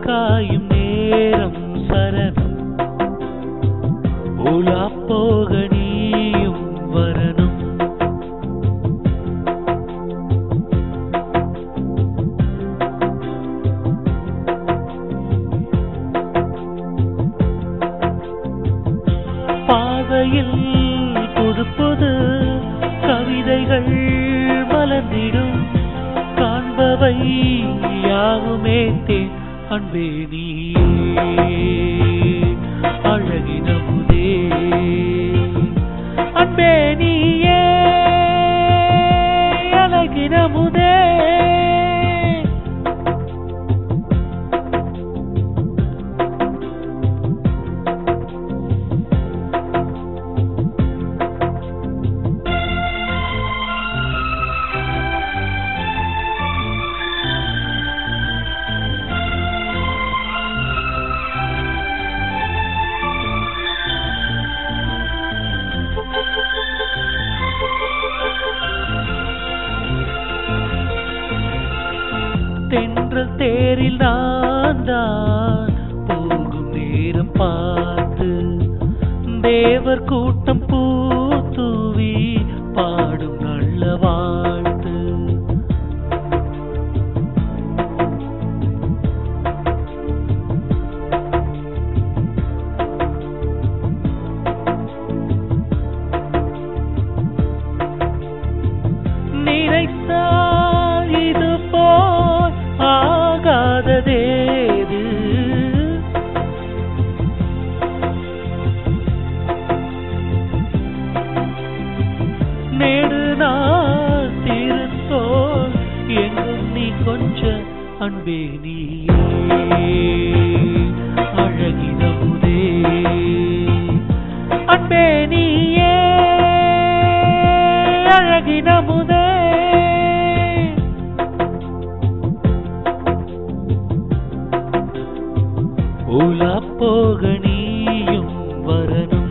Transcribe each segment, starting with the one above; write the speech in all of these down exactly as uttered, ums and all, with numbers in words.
காயும் நேரம் சரணம் உலா போக நீயும் வரணும். பாதையில் புது புது கவிதைகள் மலர்ந்திடும், காண்பவை யாவுமே தேன் அன்பே நீயே அழகினமுதே அன்பே நீயே அழகினமுதே. தென்றல் தேரில் நான் தான் போகும் நேரம் பார்த்து, தேவர் கூட்டம் பூத்தூவி பாடும் நல்ல வாழ்த்து. நினைத்தால் இது போல் ஆகாததேது, நேடு நாள் திருத்தோல் எங்கும் நீ கொஞ்ச அன்பே நீயே அழகினமுதே அன்பே நீயே அழகினமுதே. உலா போக நீயும் வரணும்.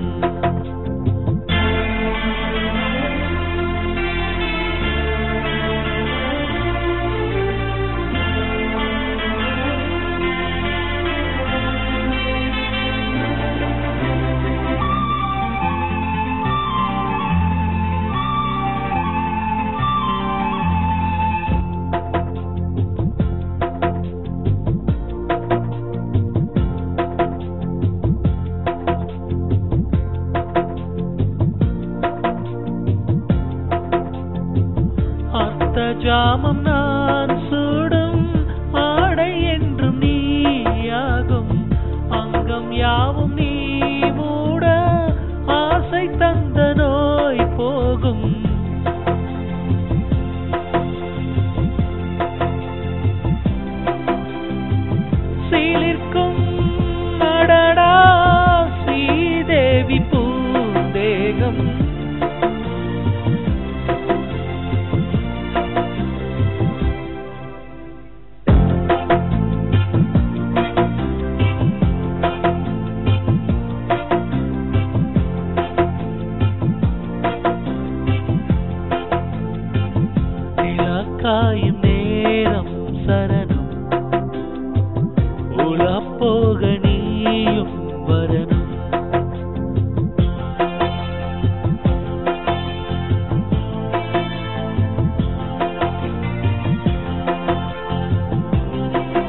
ஜாமம் நான் சூடும் ஆடை என்றும் நீயாகும், அங்கம் யாவும் நீ மூட ஆசை தந்த நோய் போகும். சீலிற்கும் அடடா ஸ்ரீதேவி பூந்தேகம், காயும் நேரம் சரணம் உலா போக நீயும் வரணும்.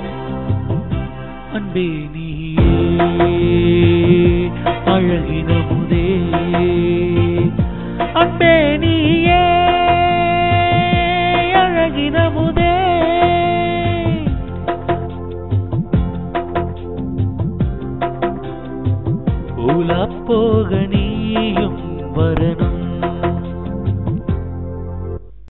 அன்பே நீயே அழகினம்